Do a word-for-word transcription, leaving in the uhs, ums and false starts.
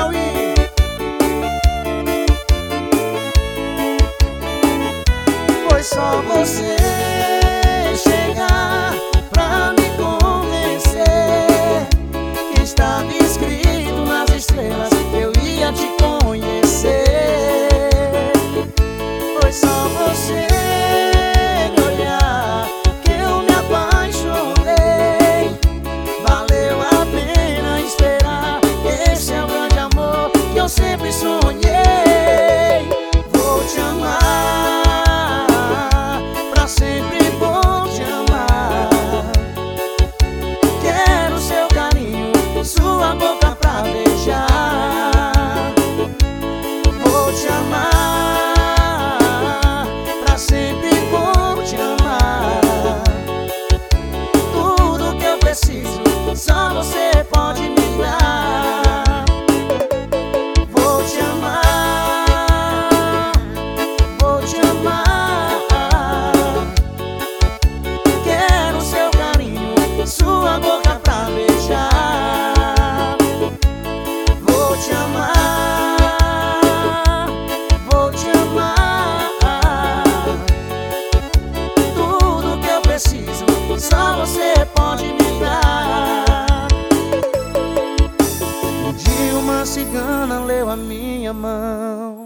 Piauí. Foi só você chegar pra me convencer que estava escrito nas estrelas que eu ia te conhecer. Foi só você me olhar que eu me apaixonei. Valeu a pena esperar, esse é o grande amor que eu sempre sonhei. Vou te amar, pra sempre vou te amar. Quero seu carinho, sua boca pra beijar. Vou te amar, pra sempre vou te amar. Tudo que eu preciso, só você pode me dar. Vou te amar, vou te amar. Quero seu carinho, sua boca pra beijar. Vou te amar, vou te amar. Tudo que eu preciso, só você pode me dar. Um dia uma cigana leu a minha mão